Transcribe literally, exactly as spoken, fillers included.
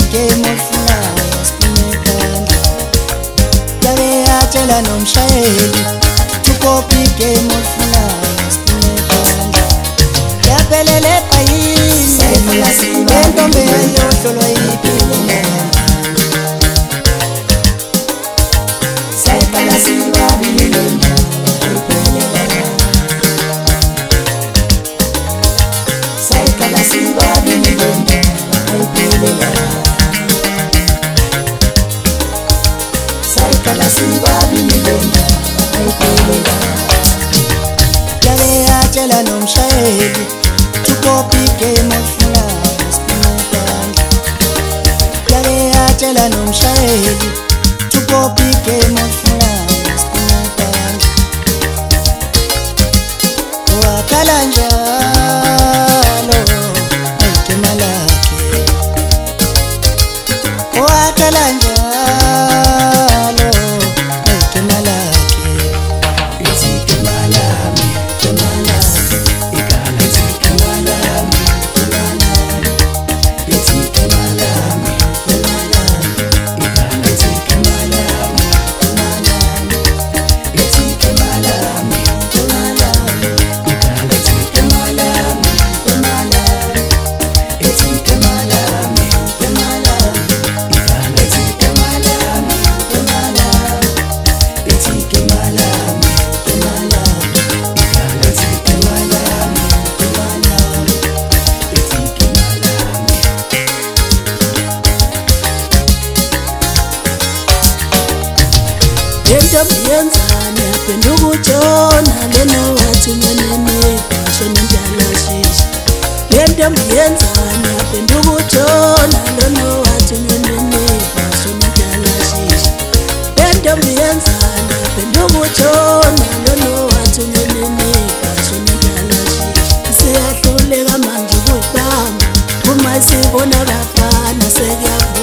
game ofulayo sifunekanga yake yatshela nomshayeli tukopi game ofulayo sifunekanga yaphelele ebhayini lentombi yayohlolwa yiphelele sayibhala sibabili sayibhala sibabili sayibhala sibabili yake yatshela nomshayeli tukopi game ofulayo sifunekanga yake yatshela nomshayeli tukopi game ofulayo sifunekanga wakhala njalo igama lakhe wakhala njalo igama lakhe lithi igama lami igama lami igama lithi igama lami igama lami lithi igama lami igama lami igama lithi igama lami igama lami lithi igama lami igama lami igama lithi igama lami igama lami lithi igama lami igama lami igama lithi igama lami igama lami lithi igama lami igama lami igama lithi igama lami igama lami lithi igama lami. Yentombi yenzani yaphenduka utshona lena wathi ngenene bashona njalashisha yentombi yenzani yaphenduka utshona lena wathi ngenene bashona njalashisha yentombi yenzani yaphenduka utshona lena wathi ngenene bashona njalashisha siyahluleka manje ukuyibamba uma sibona abafana sekuyavuka